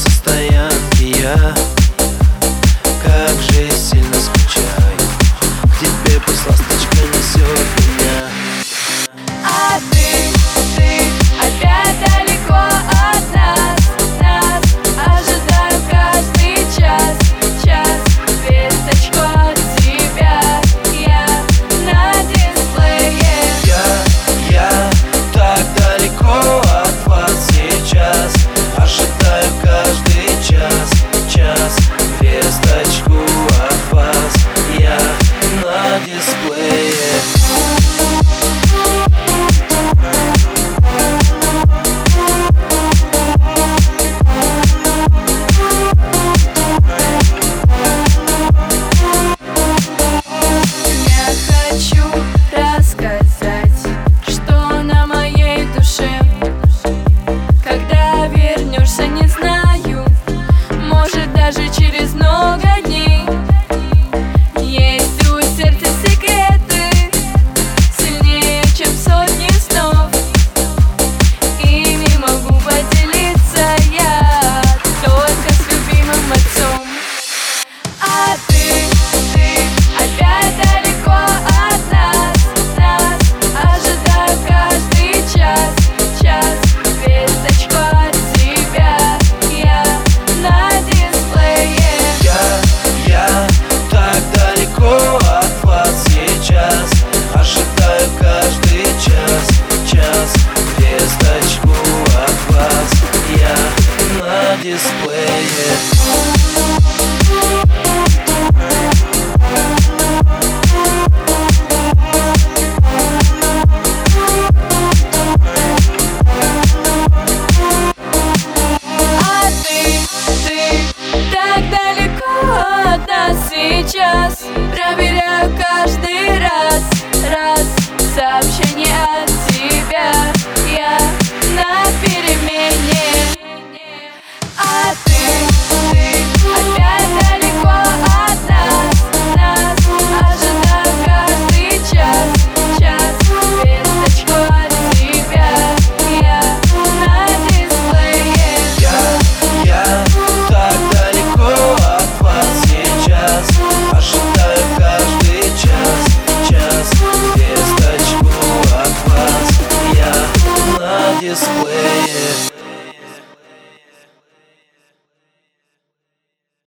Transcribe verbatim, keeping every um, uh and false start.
автостоянке я как же сильно скучаю. К тебе пусть ласточка несет меня. А ты, ты опять далеко от нас, нас. Ожидаю каждый час, час. Весточку от тебя я на дисплее. Я, я так далеко от вас сейчас. Ожидаю каждый час, час. Весточку от вас я на дисплее. Даже через много дней есть у сердца секреты сильнее, чем сотни снов. Ими могу поделиться я только с любимым отцом. А ты, ты опять далеко от нас, нас. Ожидаю каждый час, час. Весточку от тебя я на дисплее. Я так далеко от вас сейчас. Ожидаю каждый час, час. Весточку от вас я на дисплее. Сейчас проверяю каждый раз, раз. Сообщение от тебя я на перемене. А ты, ты опять далеко от нас, нас. Ожидаю каждый час, час. Весточку от тебя я на дисплее. Я, я так далеко от вас сейчас. Ожидаю каждый час, час. Весточку от вас я на дисплее.